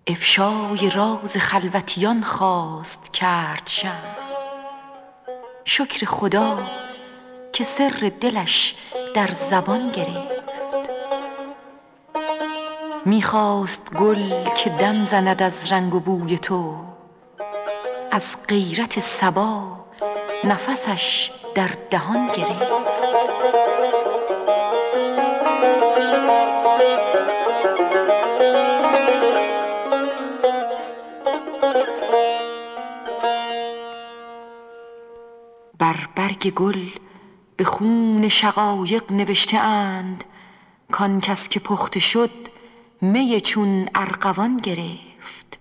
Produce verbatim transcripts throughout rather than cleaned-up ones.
افشای راز خلوتیان خواست کرد شمع. شکر خدا که سر دلش در زبان گرفت. میخواست گل که دم زند از رنگ و بوی تو، از غیرت صبا نفسش در دهان گرفت. بر برگ گل به خون شقایق نوشته اند کان کس که پخته شد می چون ارغوان گرفت.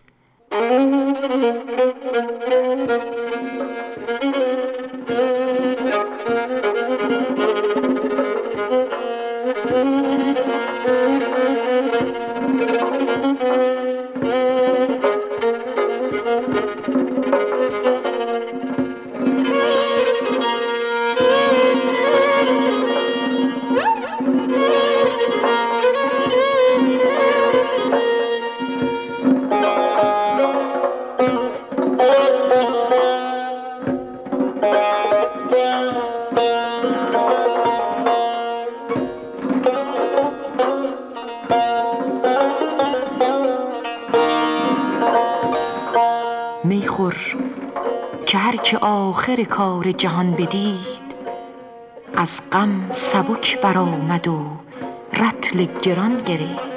میخور که هر که آخر کار جهان بدید، از غم سبک برآمد و رطل گران گرفت.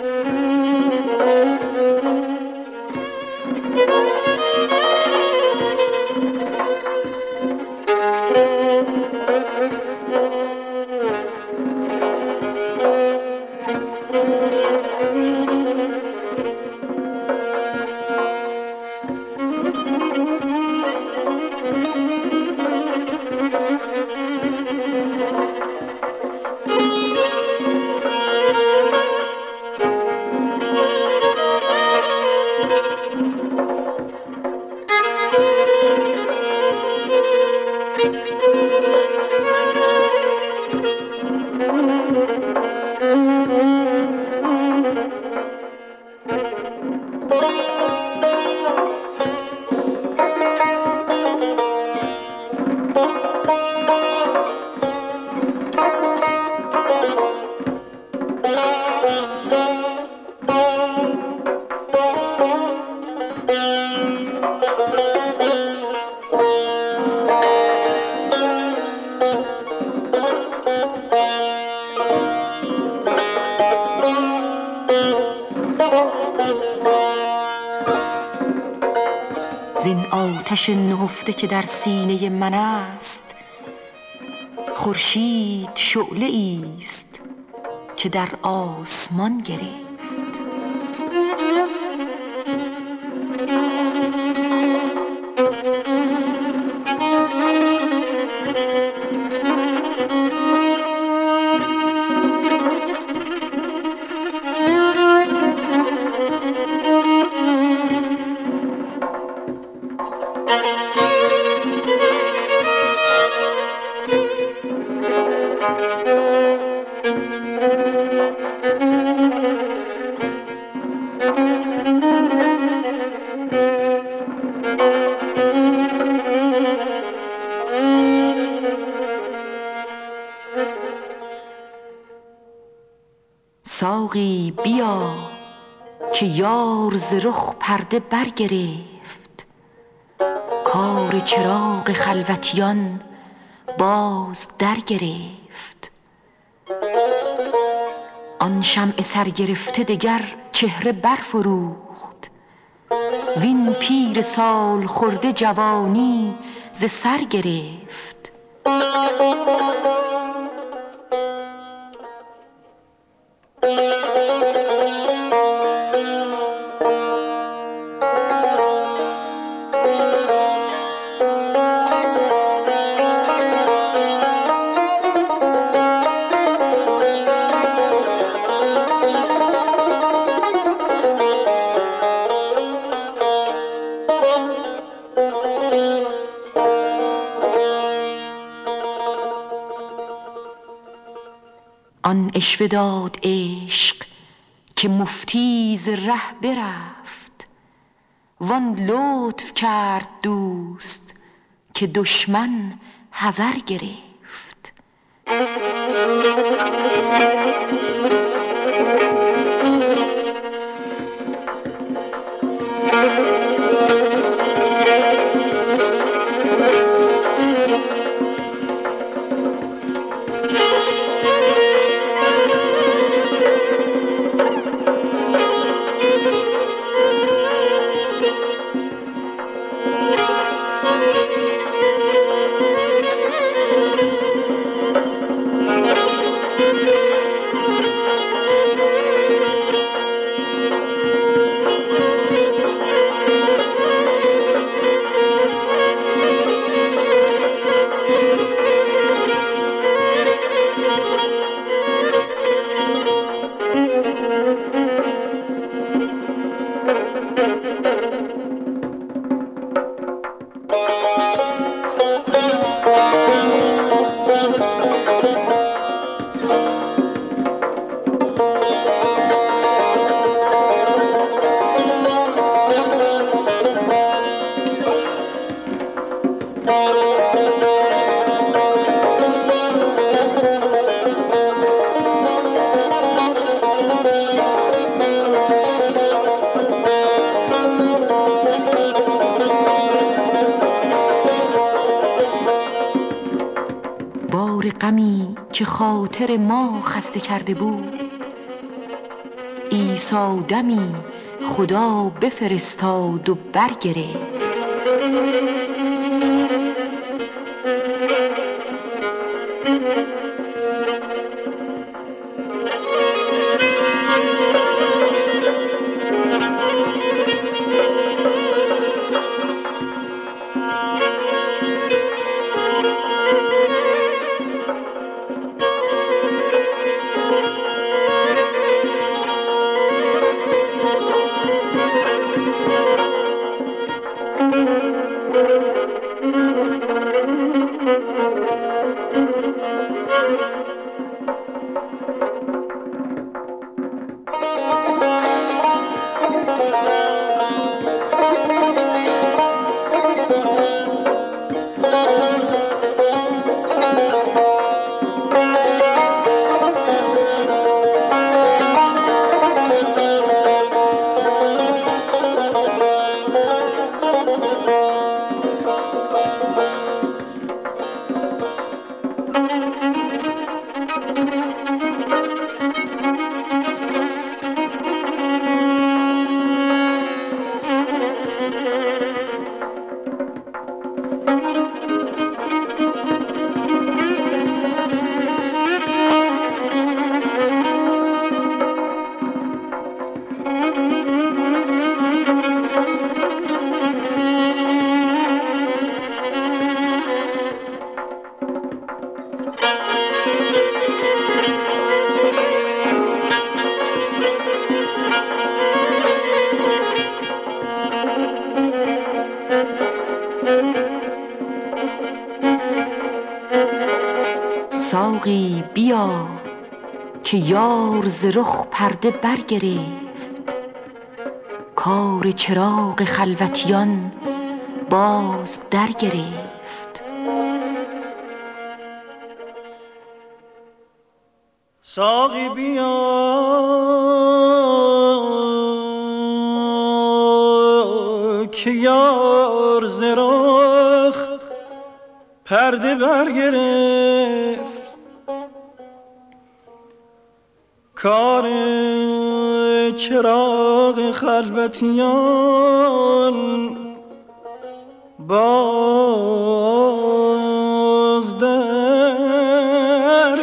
زین آتش نهفته که در سینه من است، خورشید شعله ایست که در آسمان گرفت. ساقی بیا که یار ز رخ پرده برگرفت، کار چراغ خلوتیان باز در گرفت. آن شمع سرگرفته دگر چهره برفروخت، وین پیر سال خورده جوانی ز سر گرفت. آن عشوه داد عشق که مفتی ز ره برفت، وان لطف کرد دوست که دشمن حذر گرفت. بار غمی که خاطر ما خسته کرده بود، عیسی دمی خدا بفرستاد و برگرفت. ساقی بیا که یار ز رخ پرده برگرفت، کار چراغ خلوتیان باز در گرفت. ساقی بیا که یار ز رخ پرده برگرفت، کار چراغ خلوتیان باز در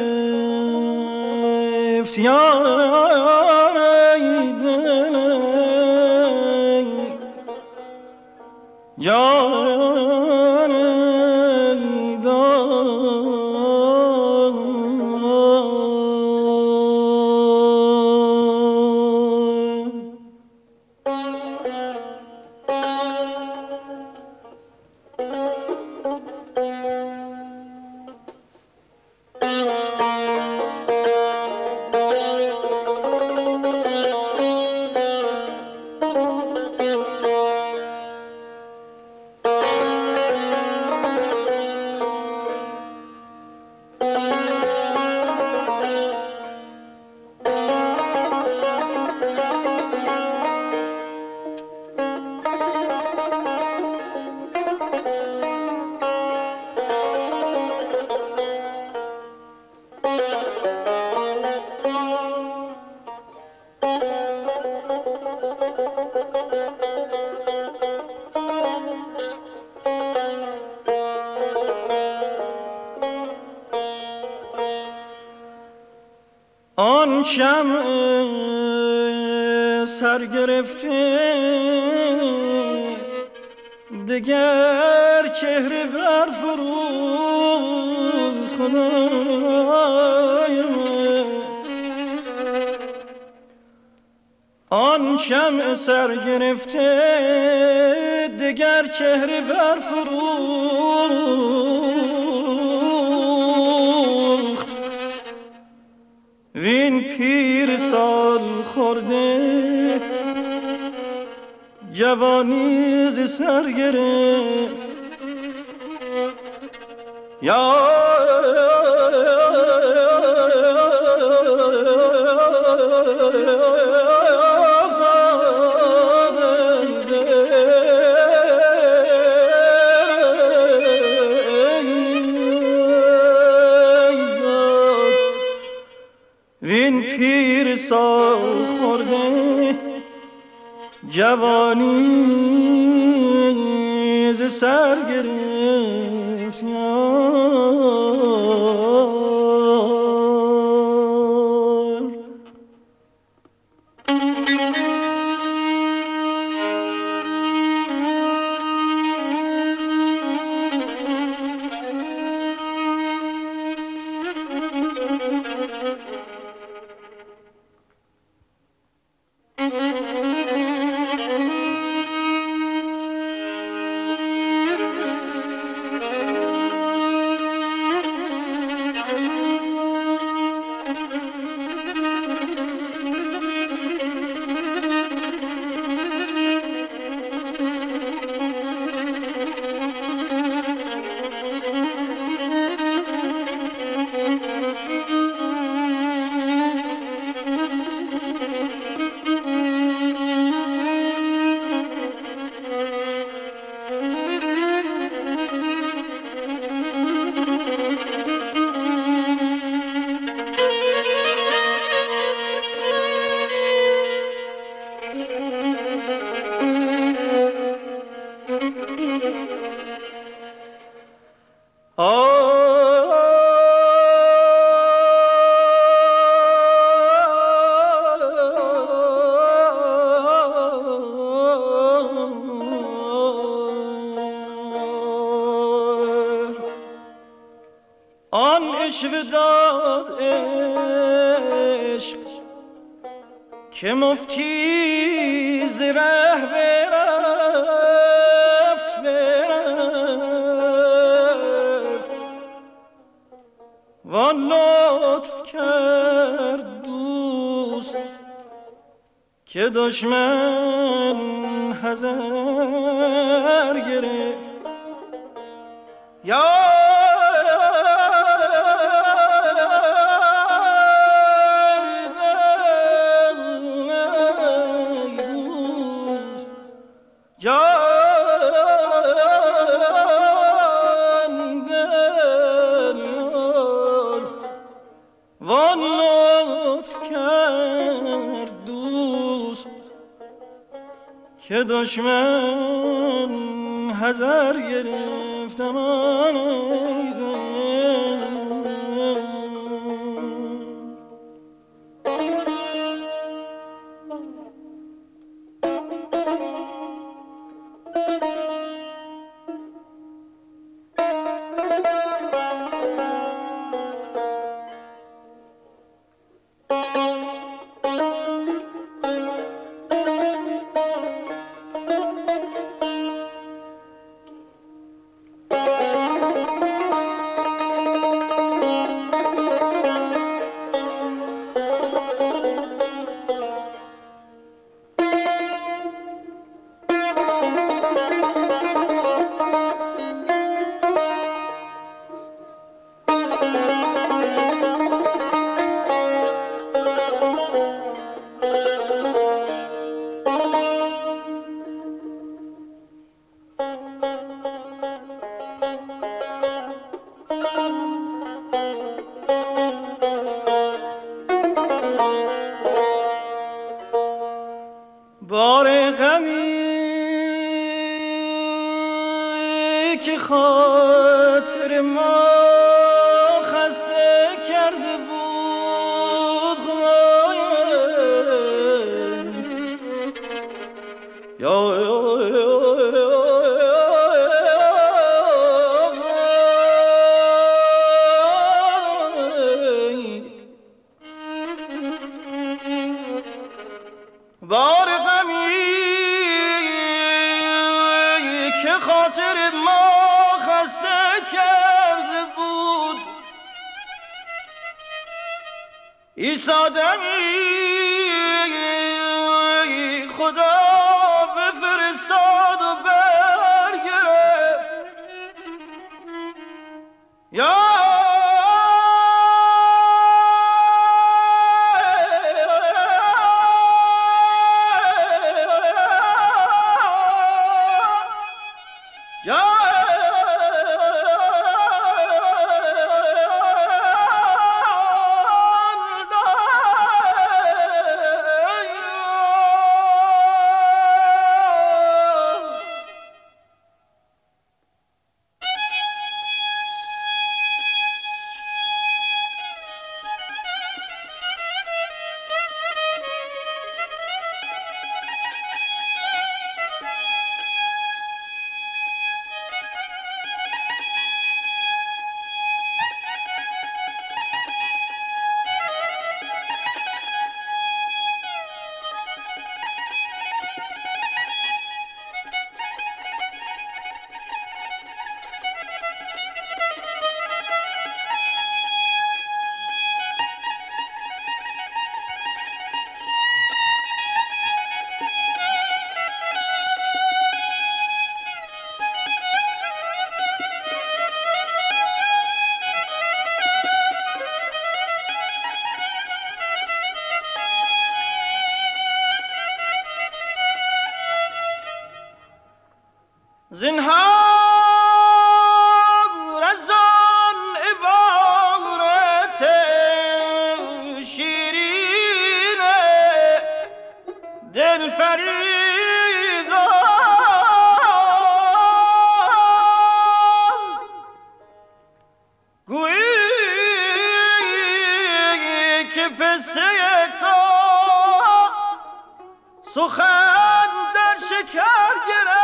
گرفت. یا آن شمع سرگرفته دگر چهره برفروخت خدای من. آن شمع سرگرفته دگر چهره برفروخت وین پیر سال خورده جوانی ز سر گرفت. یا وین پیر سال خورده جوانی ز سر گرفت. آن عشوه داد عشق که مفتی ز ره برفت برفت و لطف کرد دوست که دشمن حذر گرفت. یا که دشمن حذر گرفتم. بار غمی که خاطر ما خسته کرده بود خدا خاطر ما خسته کرده بود. عیسی دمی خدا بفرستاد و برگرفت. یا زنهار از آن عبارت شیرین دلفریبا گویی که پسته تا سخن در شکر گرفت.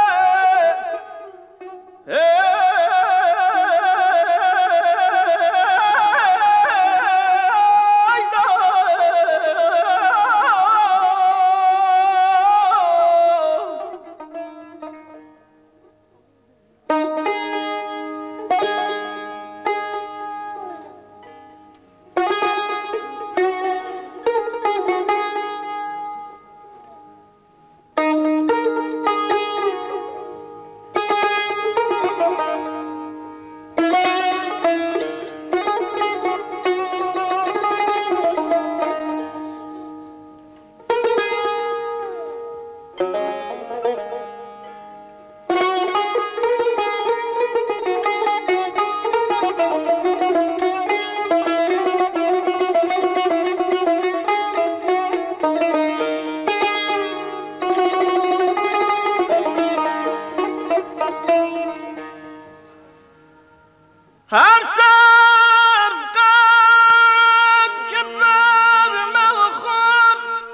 هر سرو قد که بر مخور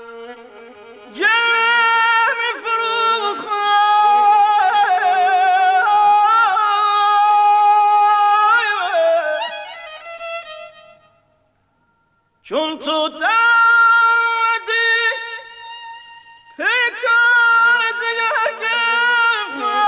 جلوه می فرود چون تو دادی پیکار دیگر گرفت.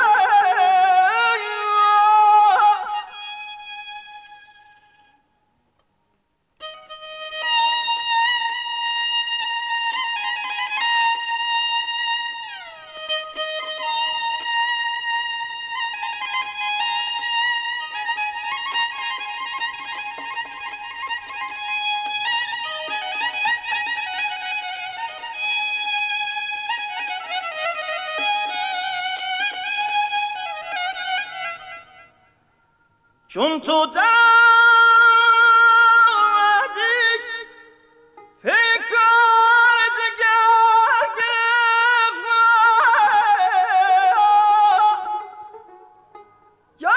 چون تو دادی پیکار دیگر گرفت. یا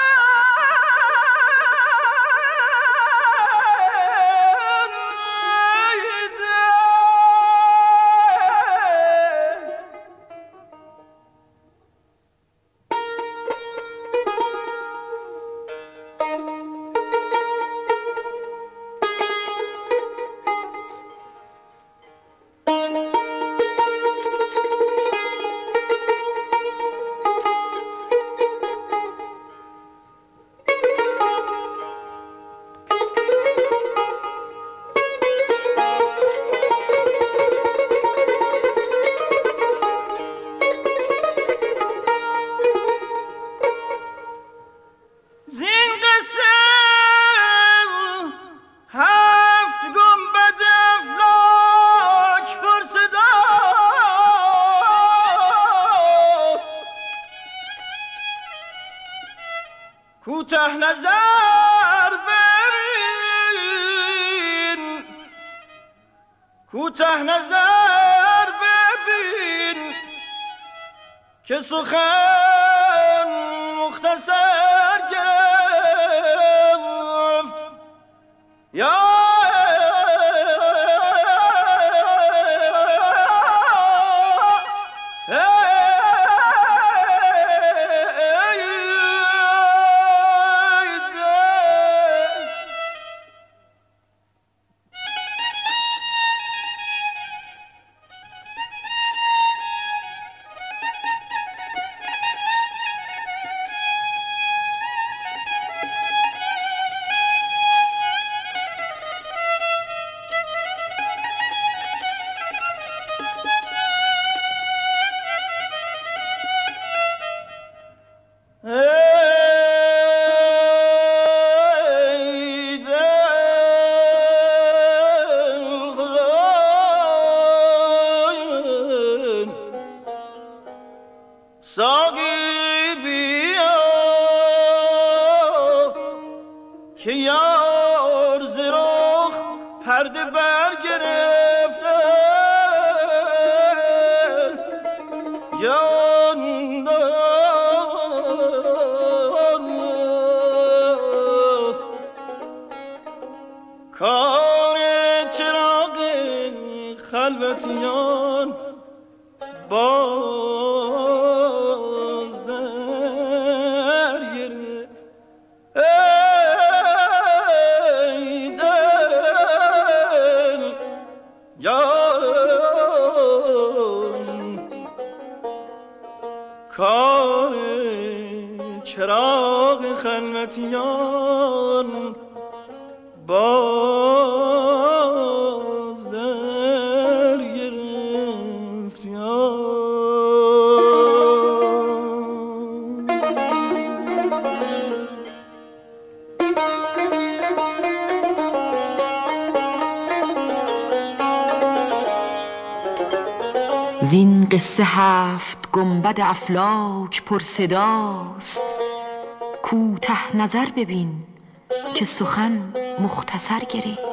کوته نظر ببین که سخن مختصر گرفت یا ساقی بیا که یار ز رخ پرده برگرفته جان کار چراغ خلوتیان باز در گرفت ای دل جان کار چراغ خلوتیان باز در گرفت زین قصه هفت گنبد افلاک پر صداست کوته نظر ببین که سخن مختصر گرفت